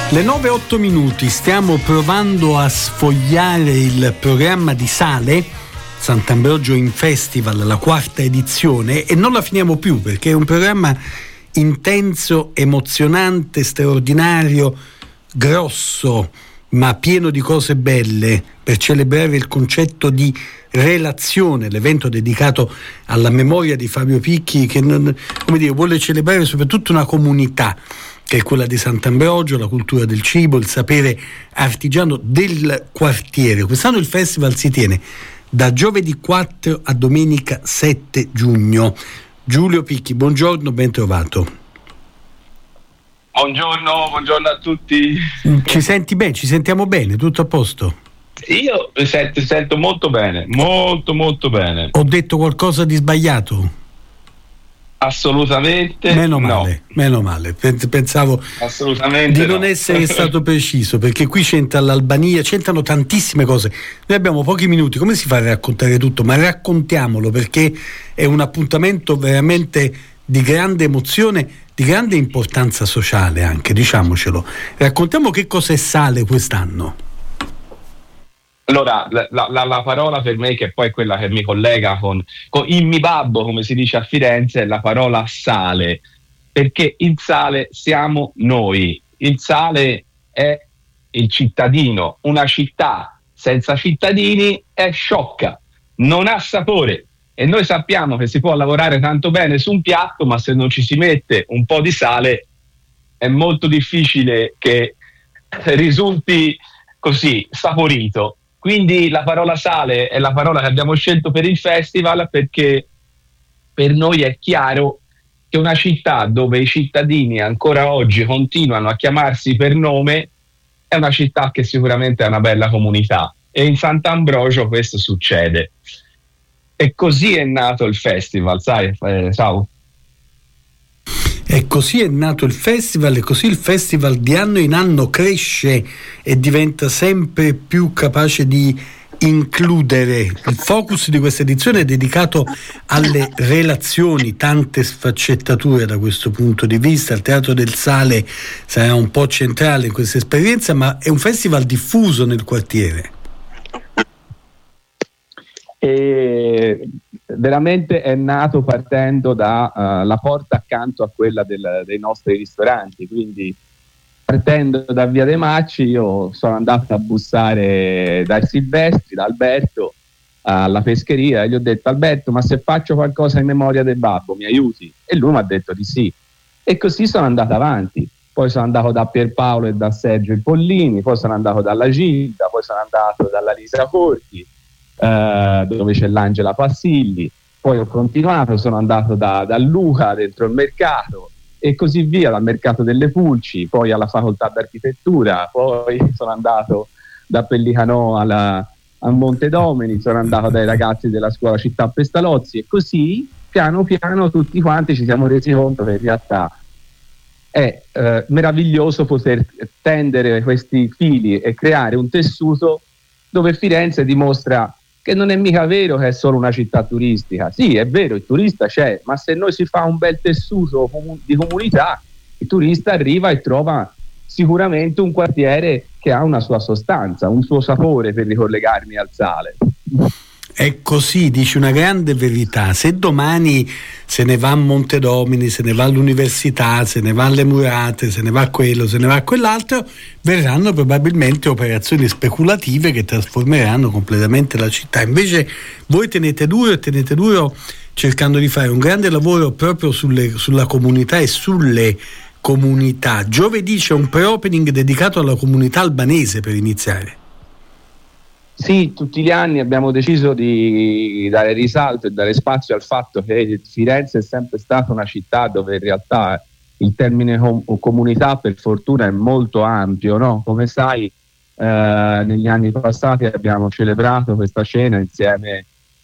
Le 9:08, stiamo provando a sfogliare il programma di Sale, Sant'Ambrogio in Festival, la 4ª edizione, e non la finiamo più perché è un programma intenso, emozionante, straordinario, grosso, ma pieno di cose belle, per celebrare il concetto di relazione, l'evento dedicato alla memoria di Fabio Picchi, che vuole celebrare soprattutto una comunità, che è quella di Sant'Ambrogio, la cultura del cibo, il sapere artigiano del quartiere. Quest'anno il festival si tiene da giovedì 4 a domenica 7 giugno. Giulio Picchi, buongiorno, ben trovato. Buongiorno a tutti. Ci senti bene? Ci sentiamo bene? Tutto a posto? Io sento molto bene, molto bene. Ho detto qualcosa di sbagliato? Assolutamente meno male. Pensavo assolutamente di non essere stato preciso, perché qui c'entra l'Albania, c'entrano tantissime cose. Noi abbiamo pochi minuti, come si fa a raccontare tutto? Ma raccontiamolo, perché è un appuntamento veramente di grande emozione, di grande importanza sociale anche, diciamocelo. Raccontiamo che cosa è Sale quest'anno. Allora, la parola per me, che poi è quella che mi collega con il mi babbo, come si dice a Firenze, è la parola sale, perché il sale siamo noi, il sale è il cittadino. Una città senza cittadini è sciocca, non ha sapore, e noi sappiamo che si può lavorare tanto bene su un piatto, ma se non ci si mette un po' di sale è molto difficile che risulti così saporito. Quindi la parola sale è la parola che abbiamo scelto per il festival, perché per noi è chiaro che una città dove i cittadini ancora oggi continuano a chiamarsi per nome è una città che sicuramente ha una bella comunità, e in Sant'Ambrogio questo succede. E così è nato il festival, sai, Sau? E così è nato il festival, e così il festival di anno in anno cresce e diventa sempre più capace di includere. Il focus di questa edizione è dedicato alle relazioni, tante sfaccettature da questo punto di vista. Il Teatro del Sale sarà un po' centrale in questa esperienza, ma è un festival diffuso nel quartiere. E veramente è nato partendo da la porta accanto a quella dei nostri ristoranti, quindi partendo da Via dei Macci io sono andato a bussare dai Silvestri, da Alberto, alla pescheria, e gli ho detto: Alberto, ma se faccio qualcosa in memoria del babbo mi aiuti? E lui mi ha detto di sì, e così sono andato avanti. Poi sono andato da Pierpaolo e da Sergio Pollini, poi sono andato dalla Gilda, poi sono andato dalla Lisa Corti, dove c'è l'Angela Passilli, poi ho continuato, sono andato da Luca dentro il mercato e così via, dal mercato delle Pulci, poi alla facoltà d'architettura, poi sono andato da Pellicanò a Montedomini, sono andato dai ragazzi della scuola Città Pestalozzi, e così piano piano tutti quanti ci siamo resi conto che in realtà è meraviglioso poter tendere questi fili e creare un tessuto dove Firenze dimostra che non è mica vero che è solo una città turistica. Sì, è vero, il turista c'è, ma se noi si fa un bel tessuto di comunità, il turista arriva e trova sicuramente un quartiere che ha una sua sostanza, un suo sapore, per ricollegarmi al Sale. È così, dici una grande verità. Se domani se ne va a Montedomini, se ne va all'università, se ne va alle Murate, se ne va a quello, se ne va a quell'altro, verranno probabilmente operazioni speculative che trasformeranno completamente la città. Invece voi tenete duro cercando di fare un grande lavoro proprio sulla comunità e sulle comunità. Giovedì c'è un pre-opening dedicato alla comunità albanese, per iniziare. Sì, tutti gli anni abbiamo deciso di dare risalto e dare spazio al fatto che Firenze è sempre stata una città dove in realtà il termine comunità, per fortuna, è molto ampio, no? Come sai, negli anni passati abbiamo celebrato questa cena insieme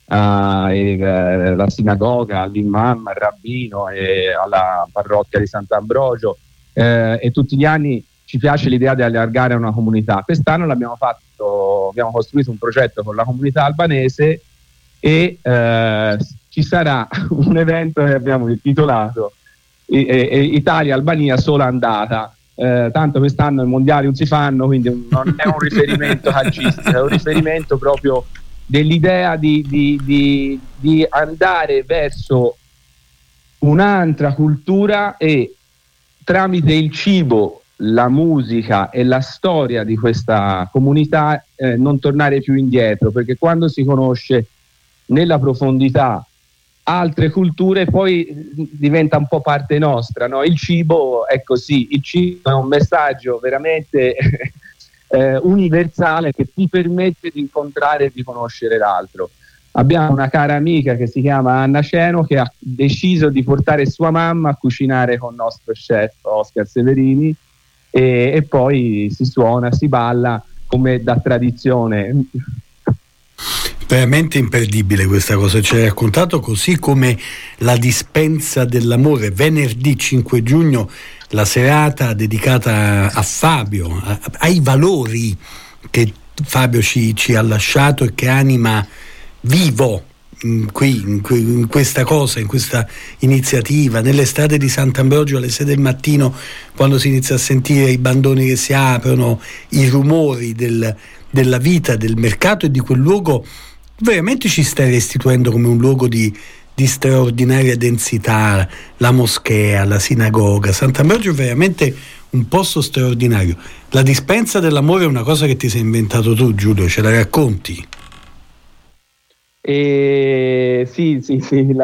alla sinagoga, all'imam, al rabbino e alla parrocchia di Sant'Ambrogio, e tutti gli anni ci piace l'idea di allargare una comunità. Quest'anno abbiamo costruito un progetto con la comunità albanese e ci sarà un evento che abbiamo intitolato Italia-Albania sola andata, tanto quest'anno i mondiali non si fanno, quindi non è un riferimento calcistico, è un riferimento proprio dell'idea di andare verso un'altra cultura e tramite il cibo, la musica e la storia di questa comunità non tornare più indietro, perché quando si conosce nella profondità altre culture poi diventa un po' parte nostra, no? Il cibo è così, il cibo è un messaggio veramente universale che ti permette di incontrare e di conoscere l'altro. Abbiamo una cara amica che si chiama Anna Ceno che ha deciso di portare sua mamma a cucinare con il nostro chef Oscar Severini e poi si suona, si balla come da tradizione. Veramente imperdibile questa cosa, ci hai raccontato, così come la dispensa dell'amore, venerdì 5 giugno, la serata dedicata a Fabio, ai valori che Fabio ci ha lasciato e che anima vivo qui in questa cosa, in questa iniziativa, nelle strade di Sant'Ambrogio alle 6 del mattino, quando si inizia a sentire i bandoni che si aprono, i rumori della vita, del mercato e di quel luogo. Veramente ci stai restituendo come un luogo di straordinaria densità, la moschea, la sinagoga. Sant'Ambrogio è veramente un posto straordinario. La dispensa dell'amore è una cosa che ti sei inventato tu, Giulio, ce la racconti? Sì,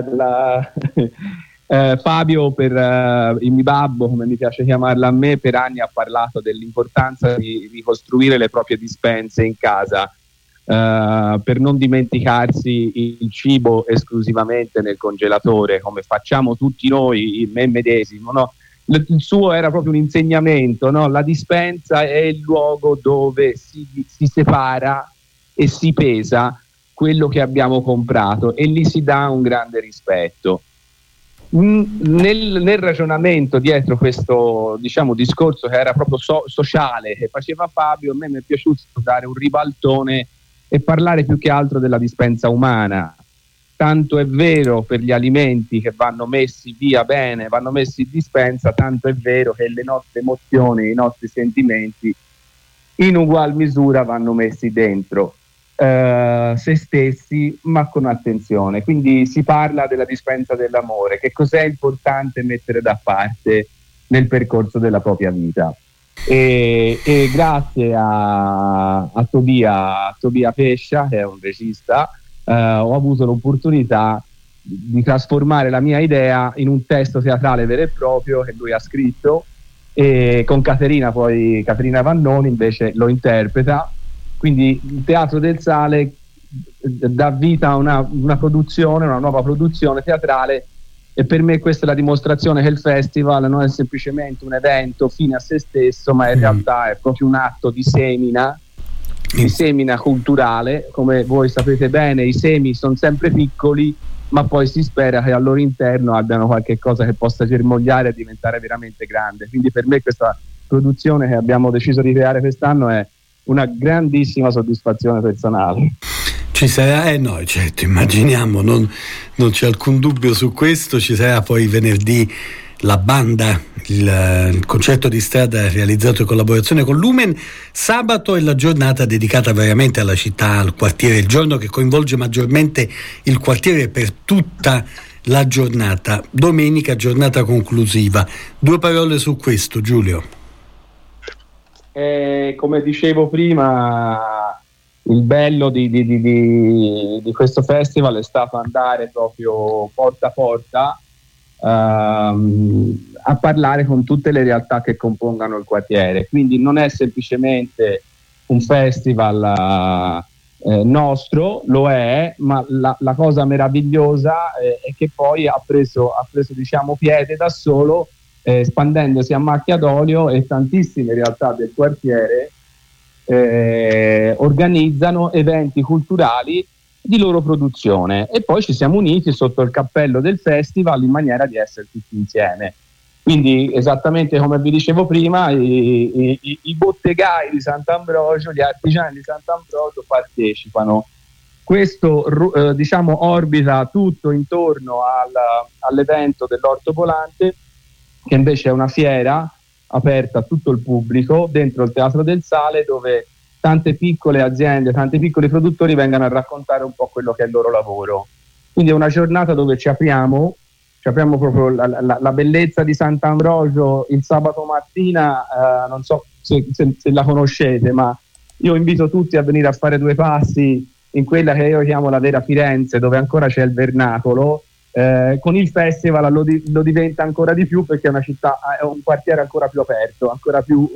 Fabio, per il mio babbo, come mi piace chiamarla a me, per anni ha parlato dell'importanza di costruire le proprie dispense in casa, per non dimenticarsi il cibo esclusivamente nel congelatore come facciamo tutti noi, me medesimo, no? Il suo era proprio un insegnamento, no? La dispensa è il luogo dove si separa e si pesa quello che abbiamo comprato e lì si dà un grande rispetto. Nel ragionamento dietro questo, diciamo, discorso che era proprio sociale che faceva Fabio, a me mi è piaciuto dare un ribaltone e parlare più che altro della dispensa umana. Tanto è vero per gli alimenti che vanno messi via bene, vanno messi in dispensa, tanto è vero che le nostre emozioni, i nostri sentimenti in ugual misura vanno messi dentro se stessi, ma con attenzione. Quindi si parla della dispensa dell'amore, che cos'è importante mettere da parte nel percorso della propria vita. E grazie a Tobia Pescia, che è un regista, ho avuto l'opportunità di trasformare la mia idea in un testo teatrale vero e proprio che lui ha scritto, e con Caterina Vannoni invece lo interpreta. Quindi il Teatro del Sale dà vita a una nuova produzione teatrale, e per me questa è la dimostrazione che il festival non è semplicemente un evento fine a se stesso, ma in realtà è proprio un atto di semina culturale. Come voi sapete bene, i semi sono sempre piccoli, ma poi si spera che al loro interno abbiano qualche cosa che possa germogliare e diventare veramente grande. Quindi per me questa produzione che abbiamo deciso di creare quest'anno è una grandissima soddisfazione personale. Ci sarà, no, certo, immaginiamo, non c'è alcun dubbio su questo. Ci sarà poi venerdì la banda, il concerto di strada realizzato in collaborazione con Lumen. Sabato è la giornata dedicata veramente alla città, al quartiere, il giorno che coinvolge maggiormente il quartiere per tutta la giornata. Domenica, giornata conclusiva. 2 parole su questo, Giulio. Come dicevo prima, il bello di questo festival è stato andare proprio porta a porta a parlare con tutte le realtà che compongano il quartiere. Quindi non è semplicemente un festival nostro, lo è, ma la cosa meravigliosa è che poi ha preso diciamo piede da solo, espandendosi a macchia d'olio, e tantissime realtà del quartiere organizzano eventi culturali di loro produzione, e poi ci siamo uniti sotto il cappello del festival in maniera di essere tutti insieme. Quindi, esattamente come vi dicevo prima, i bottegai di Sant'Ambrogio, gli artigiani di Sant'Ambrogio partecipano. Questo diciamo orbita tutto intorno all'evento dell'Orto Volante, che invece è una fiera aperta a tutto il pubblico dentro il Teatro del Sale, dove tante piccole aziende, tanti piccoli produttori vengano a raccontare un po' quello che è il loro lavoro. Quindi è una giornata dove ci apriamo proprio la bellezza di Sant'Ambrogio il sabato mattina. Non so se la conoscete, ma io invito tutti a venire a fare due passi in quella che io chiamo la vera Firenze, dove ancora c'è il vernacolo. Con il festival lo diventa ancora di più, perché è una città, è un quartiere ancora più aperto, ancora più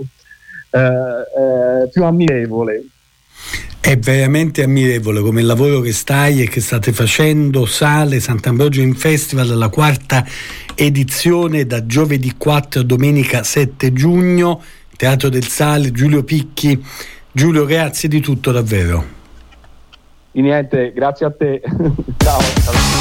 ammirevole. È veramente ammirevole come il lavoro che stai e che state facendo. Sale Sant'Ambrogio in Festival, la 4ª edizione, da giovedì 4 a domenica 7 giugno, Teatro del Sale. Giulio Picchi. Giulio, grazie di tutto davvero. Di niente, grazie a te. Ciao.